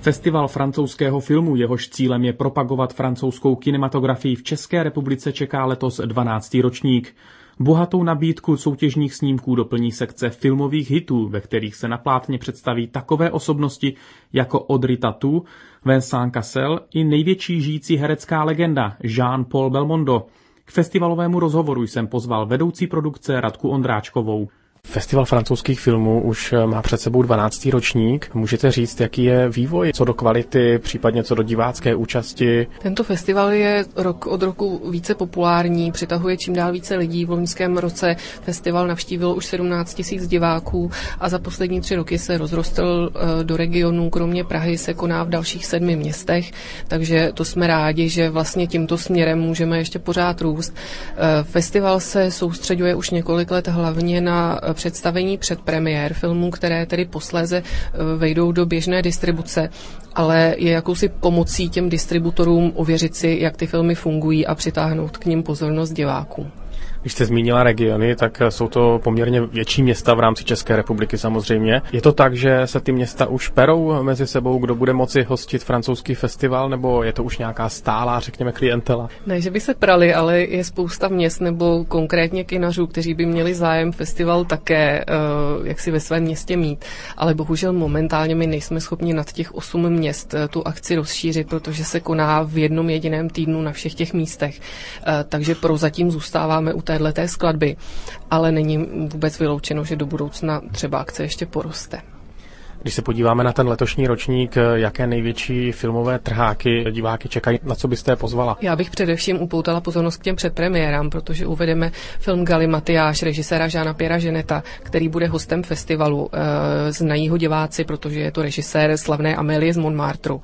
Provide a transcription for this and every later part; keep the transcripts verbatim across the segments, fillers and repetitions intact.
Festival francouzského filmu, jehož cílem je propagovat francouzskou kinematografii v České republice, čeká letos dvanáctý ročník. Bohatou nabídku soutěžních snímků doplní sekce filmových hitů, ve kterých se na plátně představí takové osobnosti jako Audrey Tautou, Vincent Cassel i největší žijící herecká legenda Jean-Paul Belmondo. K festivalovému rozhovoru jsem pozval vedoucí produkce Radku Ondráčkovou. Festival francouzských filmů už má před sebou dvanáctý ročník. Můžete říct, jaký je vývoj, co do kvality, případně co do divácké účasti? Tento festival je rok od roku více populární, přitahuje čím dál více lidí. V loňském roce festival navštívil už sedmnáct tisíc diváků a za poslední tři roky se rozrostl do regionů. Kromě Prahy se koná v dalších sedmi městech, takže to jsme rádi, že vlastně tímto směrem můžeme ještě pořád růst. Festival se soustřeďuje už několik let hlavně na představení předpremiér filmů, které tedy posléze vejdou do běžné distribuce, ale je jakousi pomocí těm distributorům ověřit si, jak ty filmy fungují a přitáhnout k nim pozornost diváků. Když jste zmínila regiony, tak jsou to poměrně větší města v rámci České republiky samozřejmě. Je to tak, že se ty města už perou mezi sebou, kdo bude moci hostit francouzský festival, nebo je to už nějaká stálá, řekněme, klientela? Ne, že by se prali, ale je spousta měst nebo konkrétně kinařů, kteří by měli zájem festival také uh, jak si ve svém městě mít. Ale bohužel momentálně my nejsme schopni nad těch osm měst uh, tu akci rozšířit, protože se koná v jednom jediném týdnu na všech těch místech. Uh, takže prozatím zůstáváme u téhleté skladby, ale není vůbec vyloučeno, že do budoucna třeba akce ještě poroste. Když se podíváme na ten letošní ročník, jaké největší filmové trháky diváky čekají, na co byste je pozvala? Já bych především upoutala pozornost k těm předpremiérám, protože uvedeme film Galimatiáš režiséra Jeana Pierra Jeanetta, který bude hostem festivalu. Znají ho diváci, protože je to režisér slavné Amélie z Montmartru.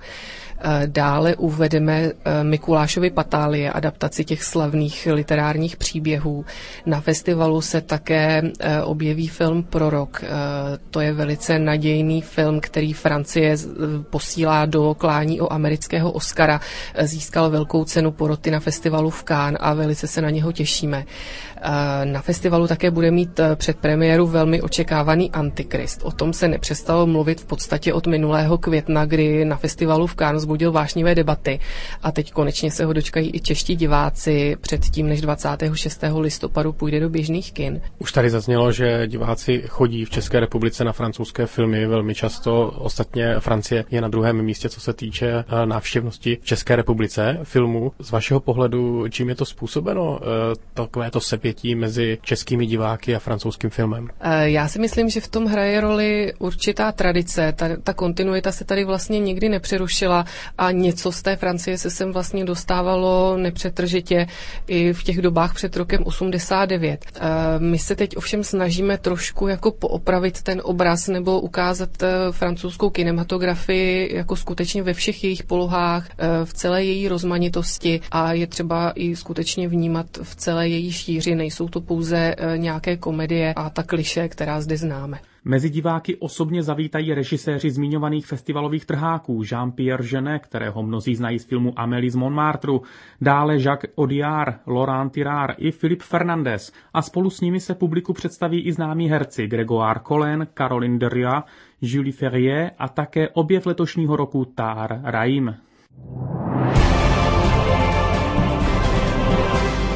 Dále uvedeme Mikulášovy patálie, adaptaci těch slavných literárních příběhů. Na festivalu se také objeví film Prorok. To je velice nadějný film, který Francie posílá do klání o amerického Oscara. Získal velkou cenu poroty na festivalu v Cannes a velice se na něho těšíme. Na festivalu také bude mít předpremiéru velmi očekávaný Antikrist. O tom se nepřestalo mluvit v podstatě od minulého května, kdy na festivalu v Cannes vzbudil vášnivé debaty a teď konečně se ho dočkají i čeští diváci předtím, než dvacátého šestého listopadu půjde do běžných kin. Už tady zaznělo, že diváci chodí v České republice na francouzské filmy velmi často. Ostatně Francie je na druhém místě, co se týče návštěvnosti v České republice filmů. Z vašeho pohledu, čím je to způsobeno, takové to sepětí mezi českými diváky a francouzským filmem? Já si myslím, že v tom hraje roli určitá tradice. Ta, ta kontinuita se tady vlastně nikdy nepřerušila a něco z té Francie se sem vlastně dostávalo nepřetržitě i v těch dobách před rokem osmdesát devět. My se teď ovšem snažíme trošku jako poopravit ten obraz nebo ukázat francouzskou kinematografii jako skutečně ve všech jejich polohách, v celé její rozmanitosti a je třeba i skutečně vnímat v celé její šíři. Nejsou to pouze nějaké komedie a ta klišé, která zde známe. Mezi diváky osobně zavítají režiséři zmiňovaných festivalových trháků Jean-Pierre Jeunet, kterého mnozí znají z filmu Amélie z Montmartru, dále Jacques Audiard, Laurent Tirard i Philippe Fernandez a spolu s nimi se publiku představí i známí herci Grégoire Collin, Caroline Derriat, Julie Ferrier a také objev letošního roku Tahar Rahim.